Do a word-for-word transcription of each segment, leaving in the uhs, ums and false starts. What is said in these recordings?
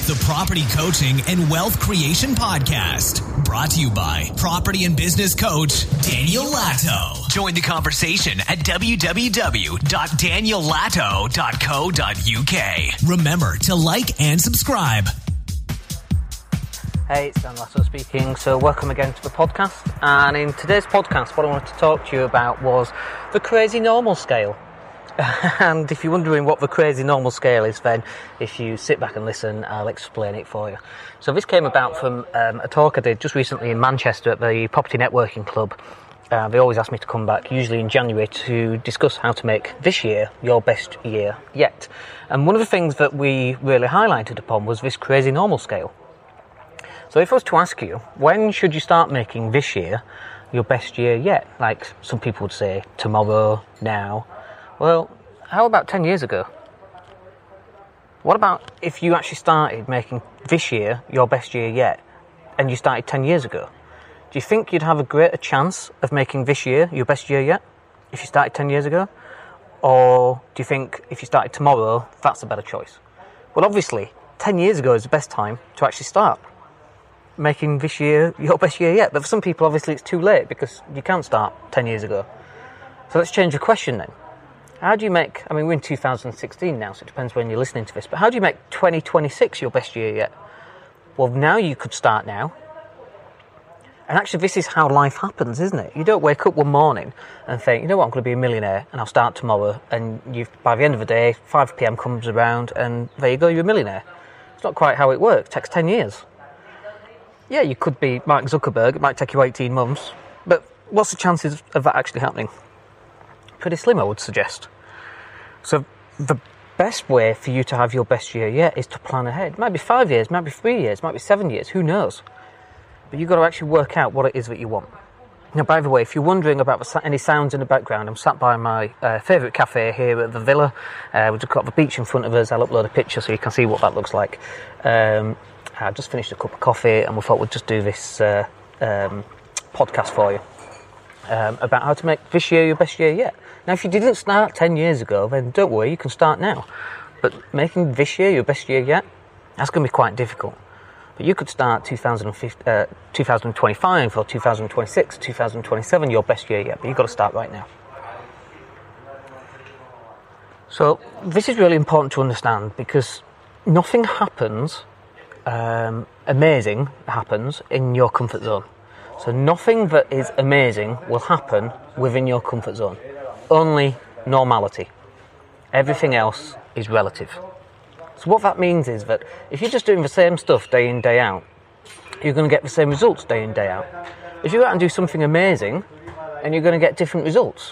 the Property Coaching and Wealth Creation Podcast. Brought to you by Property and Business Coach Daniel Latto. Join the conversation at w w w dot daniel latto dot co dot u k. Remember to like and subscribe. Hey, it's Dan Latto speaking. So welcome again to the podcast. And in today's podcast, what I wanted to talk to you about was the crazy normal scale. And if you're wondering what the crazy normal scale is, then if you sit back and listen, I'll explain it for you. So this came about from um, a talk I did just recently in Manchester at the Property Networking Club. Uh, they always ask me to come back, usually in January, to discuss how to make this year your best year yet. And one of the things that we really highlighted upon was this crazy normal scale. So if I was to ask you, when should you start making this year your best year yet? Like some people would say, tomorrow, now. Well, how about ten years ago? What about if you actually started making this year your best year yet, and you started ten years ago? Do you think you'd have a greater chance of making this year your best year yet if you started ten years ago? Or do you think if you started tomorrow, that's a better choice? Well, obviously, ten years ago is the best time to actually start making this year your best year yet. But for some people, obviously, it's too late because you can't start ten years ago. So let's change the question then. How do you make, I mean, we're in two thousand sixteen now, so it depends when you're listening to this, but how do you make twenty twenty-six your best year yet? Well, now you could start now. And actually, this is how life happens, isn't it? You don't wake up one morning and think, you know what, I'm going to be a millionaire and I'll start tomorrow. And you've, by the end of the day, five p.m. comes around and there you go, you're a millionaire. It's not quite how it works. It takes ten years. Yeah, you could be Mark Zuckerberg. It might take you eighteen months. But what's the chances of that actually happening? Pretty slim, I would suggest. So the best way for you to have your best year yet is to plan ahead. It might be five years, might be three years, might be seven years, who knows? But you've got to actually work out what it is that you want. Now, by the way, if you're wondering about any sounds in the background, I'm sat by my uh, favourite cafe here at the Villa. Uh, we've just got the beach in front of us. I'll upload a picture so you can see what that looks like. Um, I've just finished a cup of coffee and we thought we'd just do this uh, um, podcast for you um, about how to make this year your best year yet. Now, if you didn't start ten years ago, then don't worry, you can start now. But making this year your best year yet, that's going to be quite difficult. But you could start two thousand twenty-five or two thousand twenty-six, two thousand twenty-seven your best year yet, but you've got to start right now. So this is really important to understand because nothing happens um, amazing happens in your comfort zone. So nothing that is amazing will happen within your comfort zone. Only normality. Everything else is relative. So what that means is that if you're just doing the same stuff day in, day out, you're going to get the same results day in, day out. If you go out and do something amazing, and you're going to get different results.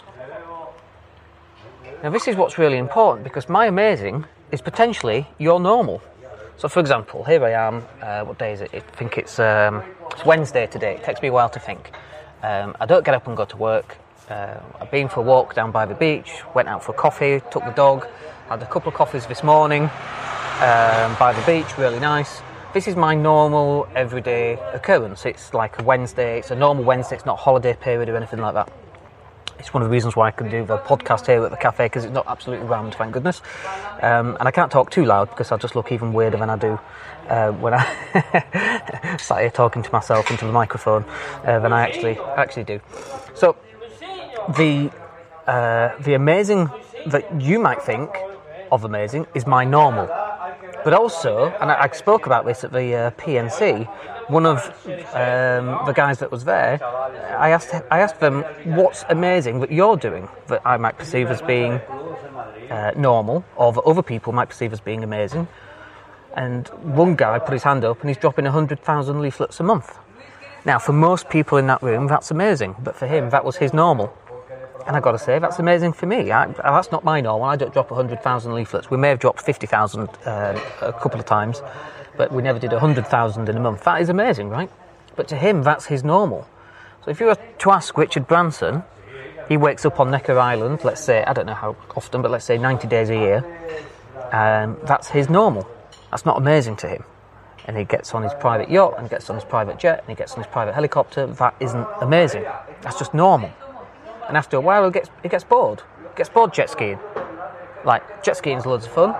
Now this is what's really important because my amazing is potentially your normal. So for example, here I am, uh, what day is it? I think it's, um, it's Wednesday today. It takes me a while to think. Um, I don't get up and go to work. Uh, I've been for a walk down by the beach, went out for a coffee, took the dog, had a couple of coffees this morning um, by the beach, really nice. This is my normal everyday occurrence. It's like a Wednesday, it's a normal Wednesday, it's not a holiday period or anything like that. It's one of the reasons why I can do the podcast here at the cafe because it's not absolutely rammed, thank goodness. Um, and I can't talk too loud because I'll just look even weirder than I do uh, when I sat here talking to myself into the microphone uh, than I actually actually do. So the uh, the amazing that you might think of amazing is my normal. But also, and I, I spoke about this at the uh, P N C, one of um, the guys that was there, I asked I asked them, what's amazing that you're doing that I might perceive as being uh, normal, or that other people might perceive as being amazing? And one guy put his hand up and he's dropping one hundred thousand leaflets a month. Now, for most people in that room, that's amazing, but for him, that was his normal. And I've got to say, that's amazing for me. I, that's not my normal. I don't drop one hundred thousand leaflets. We may have dropped fifty thousand uh, a couple of times, but we never did one hundred thousand in a month. That is amazing, right? But to him, that's his normal. So if you were to ask Richard Branson, he wakes up on Necker Island, let's say, I don't know how often, but let's say ninety days a year, um, that's his normal. That's not amazing to him. And he gets on his private yacht, and gets on his private jet, and he gets on his private helicopter. That isn't amazing. That's just normal. And after a while, he gets, he gets bored. He gets bored jet skiing. Like, jet skiing is loads of fun.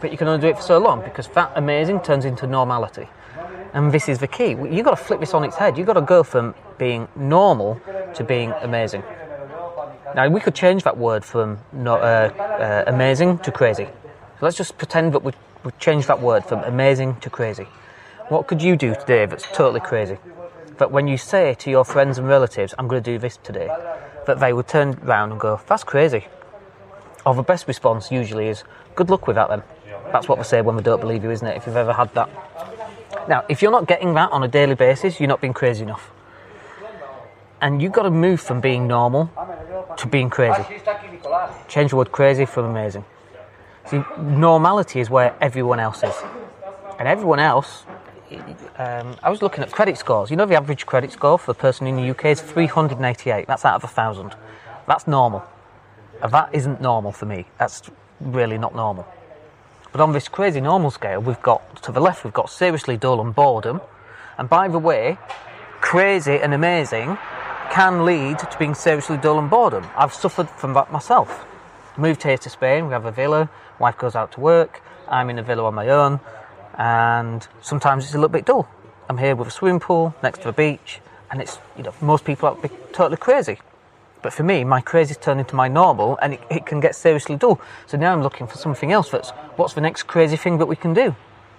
But you can only do it for so long because that amazing turns into normality. And this is the key. You've got to flip this on its head. You've got to go from being normal to being amazing. Now, we could change that word from no, uh, uh, amazing to crazy. So let's just pretend that we we change that word from amazing to crazy. What could you do today that's totally crazy? That when you say to your friends and relatives, I'm going to do this today, that they would turn around and go, that's crazy. Or the best response usually is, good luck with that then. That's what they say when they don't believe you, isn't it? If you've ever had that. Now, if you're not getting that on a daily basis, you're not being crazy enough. And you've got to move from being normal to being crazy. Change the word crazy from amazing. See, normality is where everyone else is. And everyone else, um, I was looking at credit scores. You know the average credit score for a person in the U K is three hundred eighty-eight. That's out of one thousand. That's normal. And that isn't normal for me. That's really not normal. But on this crazy normal scale, we've got, to the left, we've got seriously dull and boredom. And by the way, crazy and amazing can lead to being seriously dull and boredom. I've suffered from that myself. Moved here to Spain, we have a villa, wife goes out to work, I'm in a villa on my own, and sometimes it's a little bit dull. I'm here with a swimming pool next to a beach, and it's, you know, most people are totally crazy. But for me, my crazy's turned into my normal, and it, it can get seriously dull. So now I'm looking for something else that's, what's the next crazy thing that we can do?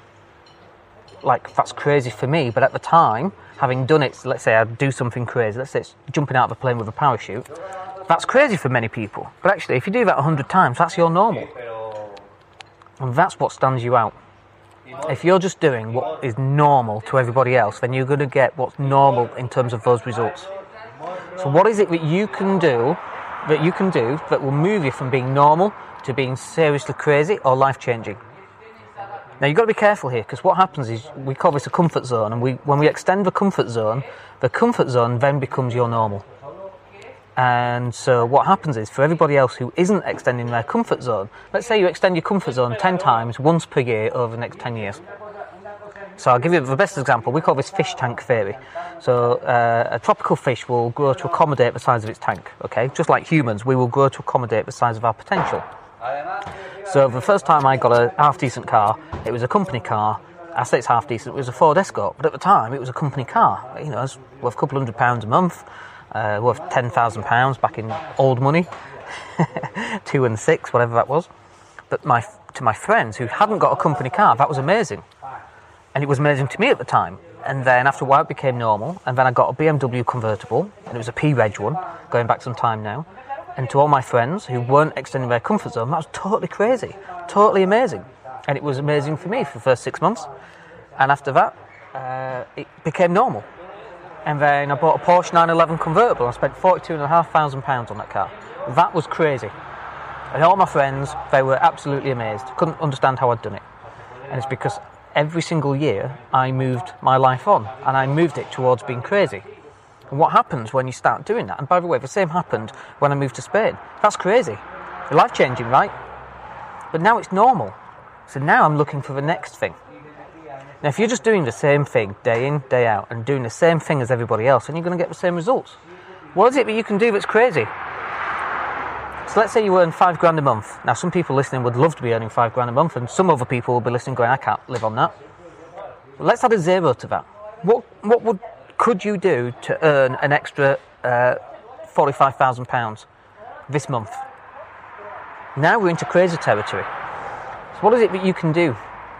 Like, that's crazy for me, but at the time, having done it, let's say I do something crazy, let's say it's jumping out of a plane with a parachute, that's crazy for many people. But actually, if you do that a hundred times, that's your normal. And that's what stands you out. If you're just doing what is normal to everybody else, then you're going to get what's normal in terms of those results. So what is it that you can do, that you can do that will move you from being normal to being seriously crazy or life-changing? Now, you've got to be careful here, because what happens is we call this a comfort zone, and we, when we extend the comfort zone, the comfort zone then becomes your normal. And so what happens is, for everybody else who isn't extending their comfort zone, let's say you extend your comfort zone ten times, once per year, over the next ten years. So I'll give you the best example. We call this fish tank theory. So uh, a tropical fish will grow to accommodate the size of its tank, okay? Just like humans, we will grow to accommodate the size of our potential. So the first time I got a half-decent car, it was a company car. I say it's half-decent, it was a Ford Escort, but at the time it was a company car. You know, it was worth a couple hundred pounds a month, uh, worth ten thousand pounds back in old money, two and six, whatever that was. But my to my friends who hadn't got a company car, that was amazing. And it was amazing to me at the time. And then after a while it became normal, and then I got a B M W convertible, and it was a P-Reg one, going back some time now. And to all my friends who weren't extending their comfort zone, that was totally crazy, totally amazing. And it was amazing for me for the first six months. And after that, uh, it became normal. And then I bought a Porsche nine eleven convertible. I spent forty-two thousand five hundred pounds on that car. That was crazy. And all my friends, they were absolutely amazed. Couldn't understand how I'd done it. And it's because every single year I moved my life on, and I moved it towards being crazy. And what happens when you start doing that? And by the way, the same happened when I moved to Spain. That's crazy. Life-changing, right? But now it's normal. So now I'm looking for the next thing. Now, if you're just doing the same thing day in, day out, and doing the same thing as everybody else, then you're going to get the same results. What is it that you can do that's crazy? So let's say you earn five grand a month. Now, some people listening would love to be earning five grand a month, and some other people will be listening going, I can't live on that. Well, let's add a zero to that. What what would could you do to earn an extra uh, forty-five thousand pounds this month? Now we're into crazy territory. So what is it that you can do?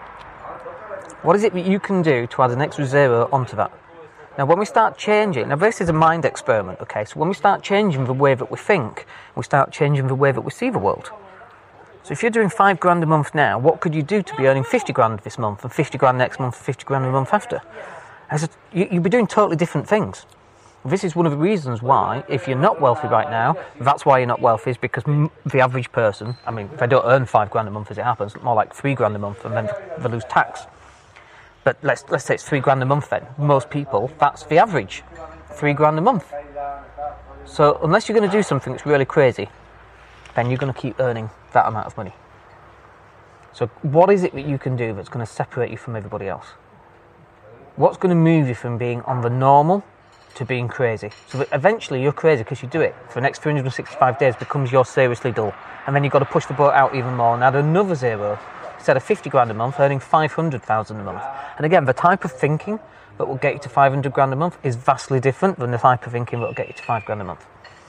What is it that you can do to add an extra zero onto that? Now, when we start changing, now this is a mind experiment, okay? So when we start changing the way that we think, we start changing the way that we see the world. So if you're doing five grand a month now, what could you do to be earning fifty grand this month, and fifty grand next month, and fifty grand the month after? As a, you, you'd be doing totally different things. This is one of the reasons why, if you're not wealthy right now, that's why you're not wealthy, is because m- the average person, I mean, if they don't earn five grand a month as it happens, more like three grand a month, and then they lose tax. But let's let's say it's three grand a month then. Most people, that's the average. Three grand a month. So unless you're going to do something that's really crazy, then you're going to keep earning that amount of money. So what is it that you can do that's going to separate you from everybody else? What's going to move you from being on the normal to being crazy? So that eventually you're crazy because you do it. For the next three hundred sixty-five days becomes your seriously dull. And then you've got to push the boat out even more and add another zero. instead of fifty grand a month, earning five hundred thousand a month. And again, the type of thinking that will get you to five hundred grand a month is vastly different than the type of thinking that will get you to five grand a month.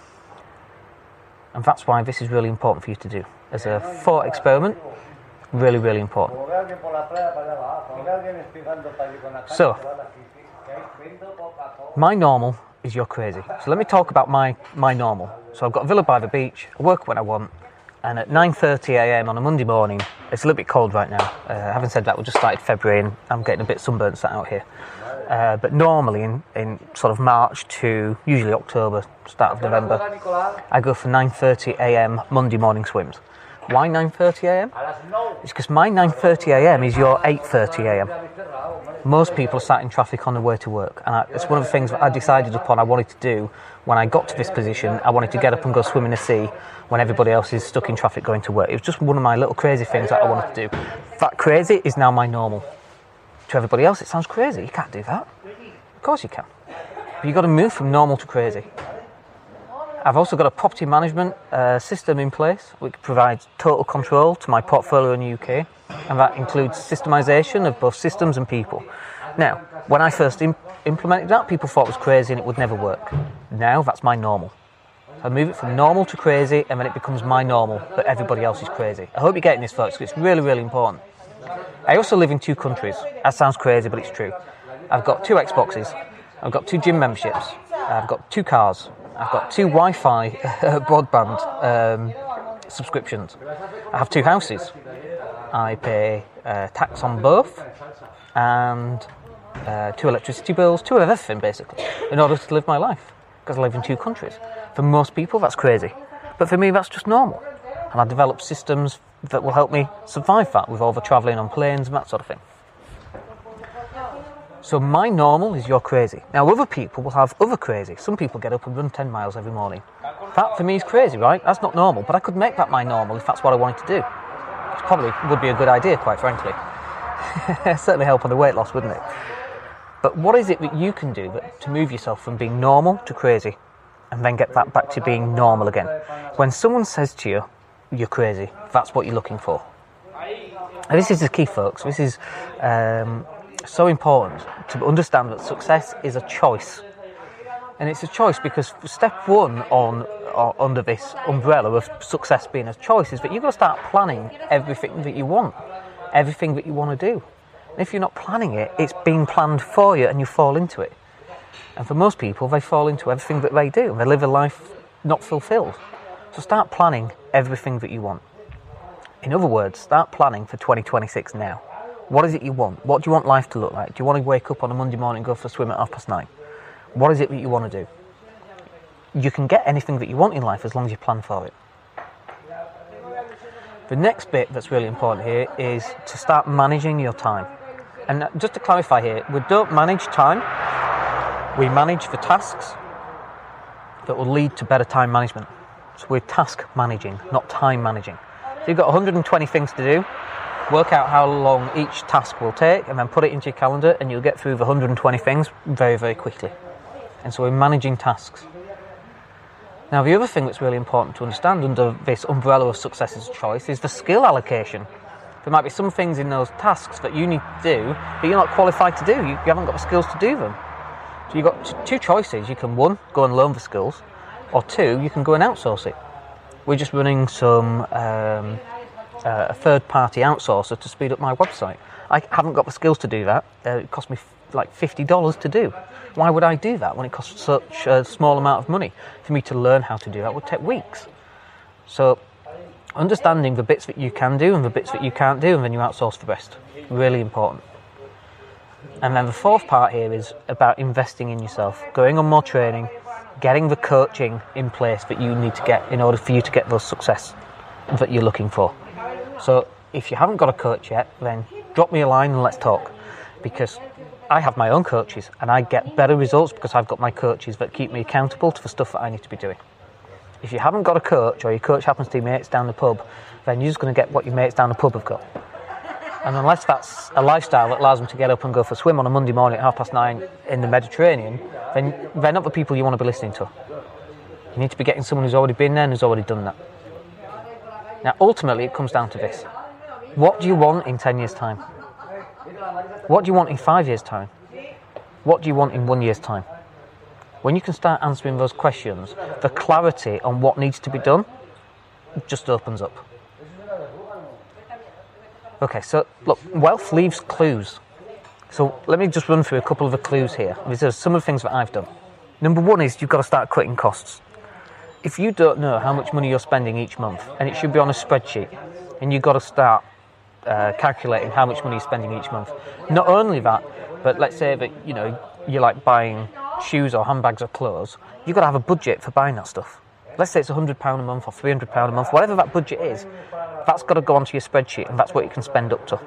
And that's why this is really important for you to do. As a thought experiment, really, really important. So, my normal is your crazy. So let me talk about my, my normal. So I've got a villa by the beach, I work when I want, and at nine thirty a.m. on a Monday morning, it's a little bit cold right now. Uh, having said that, we just started February and I'm getting a bit sunburnt sat out here. Uh, but normally in, in sort of March to usually October, start of November, I go for nine thirty a.m. Monday morning swims. Why nine thirty a.m? It's because my nine thirty a.m. is your eight thirty a.m. Most people are sat in traffic on the way to work, and I, it's one of the things that I decided upon I wanted to do when I got to this position. I wanted to get up and go swim in the sea when everybody else is stuck in traffic going to work. It was just one of my little crazy things that I wanted to do. That crazy is now my normal. To everybody else, it sounds crazy. You can't do that. Of course you can. But you've got to move from normal to crazy. I've also got a property management uh, system in place which provides total control to my portfolio in the U K, and that includes systemisation of both systems and people. Now, when I first imp- implemented that, people thought it was crazy and it would never work. Now, that's my normal. So I move it from normal to crazy, and then it becomes my normal, but everybody else is crazy. I hope you're getting this, folks, because it's really, really important. I also live in two countries. That sounds crazy, but it's true. I've got two Xboxes, I've got two gym memberships, I've got two cars, I've got two Wi-Fi broadband um, subscriptions. I have two houses. I pay uh, tax on both, and uh, two electricity bills, two of everything basically, in order to live my life, because I live in two countries. For most people, that's crazy, but for me, that's just normal. And I developed systems that will help me survive that with all the travelling on planes and that sort of thing. So my normal is your crazy. Now other people will have other crazy. Some people get up and run ten miles every morning. That for me is crazy, right? That's not normal, but I could make that my normal if that's what I wanted to do. It probably would be a good idea, quite frankly. Certainly help on the weight loss, wouldn't it? But what is it that you can do that, to move yourself from being normal to crazy, and then get that back to being normal again? When someone says to you, you're crazy, that's what you're looking for. And this is the key, folks. This is um, so important to understand that success is a choice. And it's a choice because step one on or under this umbrella of success being a choice is that you've got to start planning everything that you want, everything that you want to do. And if you're not planning it, it's being planned for you and you fall into it. And for most people, they fall into everything that they do. They live a life not fulfilled. So start planning everything that you want. In other words, start planning for twenty twenty-six now. What is it you want? What do you want life to look like? Do you want to wake up on a Monday morning and go for a swim at half past nine? What is it that you want to do? You can get anything that you want in life as long as you plan for it. The next bit that's really important here is to start managing your time. And just to clarify here, we don't manage time, we manage the tasks that will lead to better time management. So we're task managing, not time managing. So you've got one hundred twenty things to do, work out how long each task will take, and then put it into your calendar, and you'll get through the one hundred twenty things very, very quickly. And so we're managing tasks. Now, the other thing that's really important to understand under this umbrella of success as a choice is the skill allocation. There might be some things in those tasks that you need to do, but you're not qualified to do. You, you haven't got the skills to do them. So you've got t- two choices. You can, one, go and learn the skills, or two, you can go and outsource it. We're just running some um, uh, a third-party outsourcer to speed up my website. I haven't got the skills to do that. Uh, it cost me f- like fifty dollars to do. Why would I do that when it costs such a small amount of money? For me to learn how to do that would take weeks. So understanding the bits that you can do and the bits that you can't do, and then you outsource the rest. Really important. And then the fourth part here is about investing in yourself, going on more training, getting the coaching in place that you need to get in order for you to get those success that you're looking for. So if you haven't got a coach yet, then drop me a line and let's talk, because I have my own coaches and I get better results because I've got my coaches that keep me accountable to the stuff that I need to be doing. If you haven't got a coach, or your coach happens to be mates down the pub, then you're just going to get what your mates down the pub have got. And unless that's a lifestyle that allows them to get up and go for a swim on a Monday morning at half past nine in the Mediterranean, then they're not the people you want to be listening to. You need to be getting someone who's already been there and who's already done that. Now, ultimately, it comes down to this. What do you want in ten years' time? What do you want in five years' time? What do you want in one year's time? When you can start answering those questions, the clarity on what needs to be done just opens up. Okay, so look, wealth leaves clues. So let me just run through a couple of the clues here. These are some of the things that I've done. Number one is you've got to start cutting costs. If you don't know how much money you're spending each month, and it should be on a spreadsheet, and you've got to start uh, calculating how much money you're spending each month. Not only that, but let's say that you know you like buying shoes or handbags or clothes, you've got to have a budget for buying that stuff. Let's say it's one hundred pounds a month or three hundred pounds a month, whatever that budget is, that's got to go onto your spreadsheet, and that's what you can spend up to.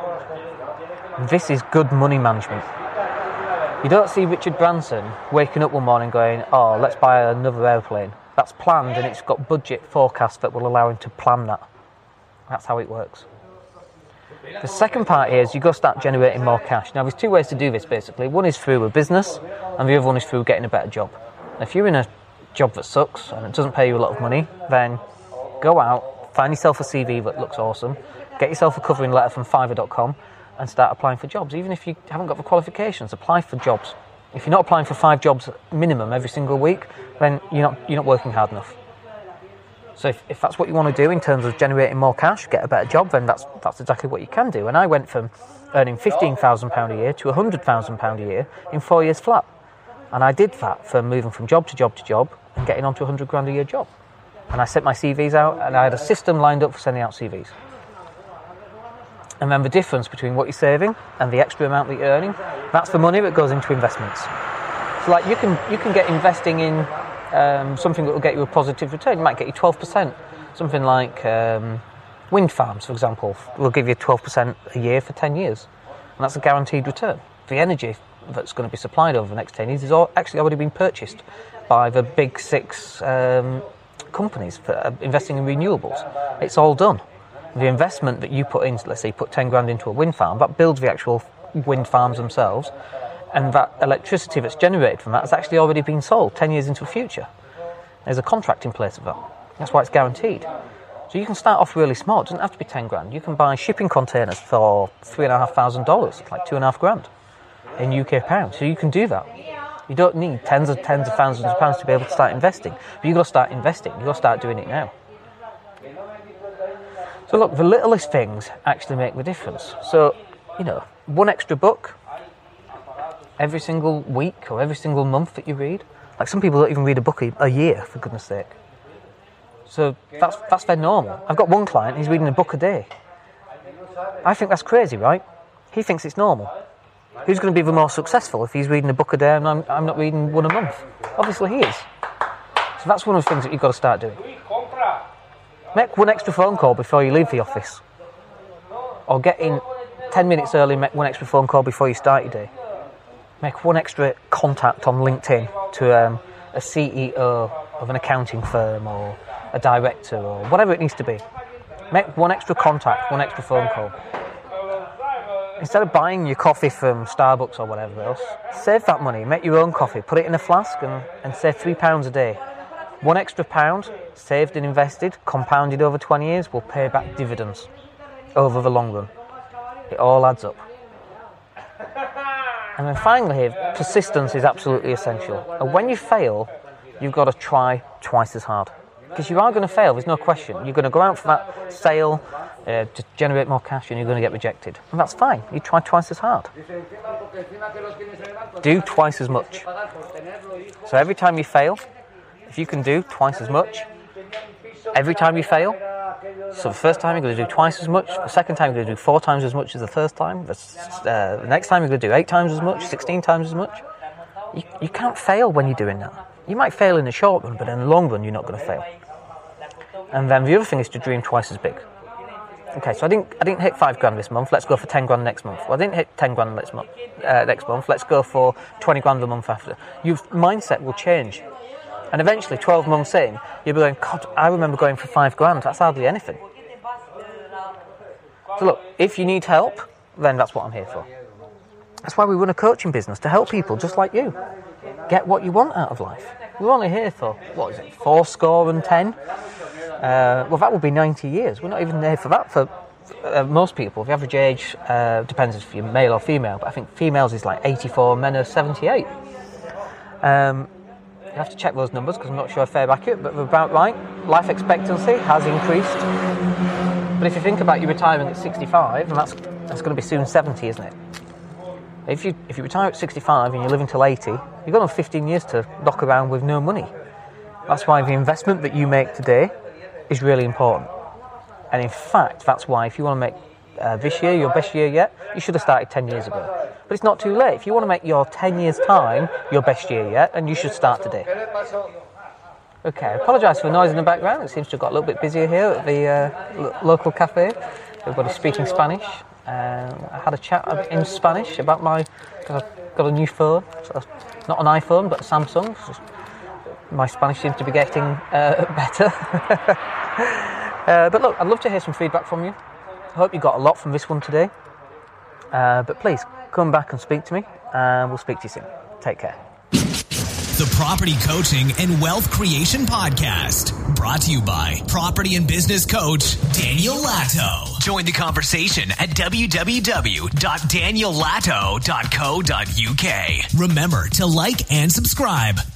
This is good money management. You don't see Richard Branson waking up one morning going, oh, let's buy another airplane. That's planned, and it's got budget forecasts that will allow him to plan that. That's how it works. The second part is you've got to start generating more cash. Now, there's two ways to do this, basically. One is through a business, and the other one is through getting a better job. If you're in a job that sucks, and it doesn't pay you a lot of money, then go out, find yourself a C V that looks awesome, get yourself a covering letter from Fiverr dot com, and start applying for jobs. Even if you haven't got the qualifications, apply for jobs. If you're not applying for five jobs minimum every single week, then you're not you're not working hard enough. So if, if that's what you want to do in terms of generating more cash, get a better job, then that's that's exactly what you can do. And I went from earning fifteen thousand pounds a year to one hundred thousand pounds a year in four years flat. And I did that for moving from job to job to job and getting onto a one hundred grand a year job. And I sent my C Vs out, and I had a system lined up for sending out C Vs. And then the difference between what you're saving and the extra amount that you're earning, that's the money that goes into investments. So like you can you can get investing in um, something that will get you a positive return. It might get you twelve percent. Something like um, wind farms, for example, will give you twelve percent a year for ten years. And that's a guaranteed return. The energy that's going to be supplied over the next ten years is all actually already been purchased by the big six um, companies for uh, investing in renewables. It's all done. The investment that you put in, let's say you put ten grand into a wind farm, that builds the actual wind farms themselves, and that electricity that's generated from that has actually already been sold ten years into the future. There's a contract in place of that. That's why it's guaranteed. So you can start off really small. It doesn't have to be ten grand. You can buy shipping containers for three and a half thousand dollars, like two and a half grand in U K pounds. So you can do that. You don't need tens of tens of thousands of pounds to be able to start investing. But you've got to start investing. You've got to start doing it now. So look, the littlest things actually make the difference. So, you know, one extra book every single week or every single month that you read. Like some people don't even read a book a, a year, for goodness sake. So that's that's their normal. I've got one client, he's reading a book a day. I think that's crazy, right? He thinks it's normal. Who's going to be the more successful if he's reading a book a day and I'm, I'm not reading one a month? Obviously he is. So that's one of the things that you've got to start doing. Make one extra phone call before you leave the office. Or get in ten minutes early, make one extra phone call before you start your day. Make one extra contact on LinkedIn to um, a C E O of an accounting firm or a director or whatever it needs to be. Make one extra contact, one extra phone call. Instead of buying your coffee from Starbucks or whatever else, save that money, make your own coffee, put it in a flask and, and save three pounds a day. One extra pound, saved and invested, compounded over twenty years, will pay back dividends over the long run. It all adds up. And then finally, persistence is absolutely essential. And when you fail, you've got to try twice as hard. Because you are going to fail, there's no question. You're going to go out for that sale uh, to generate more cash and you're going to get rejected. And that's fine. You try twice as hard. Do twice as much. So every time you fail, if you can do twice as much, every time you fail, so the first time you're going to do twice as much, the second time you're going to do four times as much as the first time, the, uh, the next time you're going to do eight times as much, sixteen times as much. You, you can't fail when you're doing that. You might fail in the short run, but in the long run you're not going to fail. And then the other thing is to dream twice as big. Okay, so I didn't I didn't hit five grand this month, let's go for ten grand next month. Well, I didn't hit ten grand next month, uh, next month, let's go for twenty grand the month after. Your mindset will change. And eventually, twelve months in, you'll be going, God, I remember going for five grand. That's hardly anything. So look, if you need help, then that's what I'm here for. That's why we run a coaching business, to help people just like you get what you want out of life. We're only here for, what is it, four score and ten? Uh, well, that would be ninety years. We're not even here for that for uh, most people, the average age, uh, depends if you're male or female, but I think females is like eighty-four, men are seventy-eight. Um, you have to check those numbers because I'm not sure if they're accurate, but they're about right. Life expectancy has increased. But if you think about you retiring at sixty-five, and that's that's going to be soon seventy, isn't it? If you if you retire at sixty-five and you're living till eighty, you've got another fifteen years to knock around with no money. That's why the investment that you make today is really important. And in fact, that's why if you want to make uh, this year your best year yet, you should have started ten years ago. But it's not too late. If you want to make your ten years' time your best year yet, then you should start today. Okay, I apologise for the noise in the background. It seems to have got a little bit busier here at the uh, lo- local cafe. Everybody's speaking Spanish. Um, I had a chat in Spanish about my... Cause I've got a new phone. So not an iPhone, but a Samsung. So my Spanish seems to be getting uh, better. uh, but look, I'd love to hear some feedback from you. I hope you got a lot from this one today. Uh, but please, come back and speak to me, and we'll speak to you soon. Take care. The Property Coaching and Wealth Creation Podcast, brought to you by property and business coach Daniel Latto. Join the conversation at w w w dot daniel latto dot co dot u k. Remember to like and subscribe.